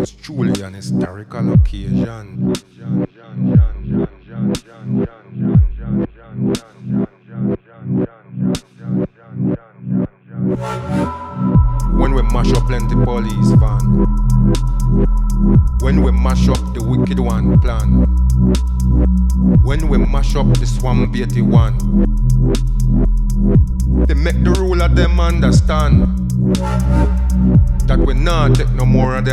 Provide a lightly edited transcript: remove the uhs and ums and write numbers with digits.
was truly an historical occasion. When we mash up plenty police van, when we mash up the wicked one plan, when we mash up the swamp 81, they make the ruler them understand that we not take no more of them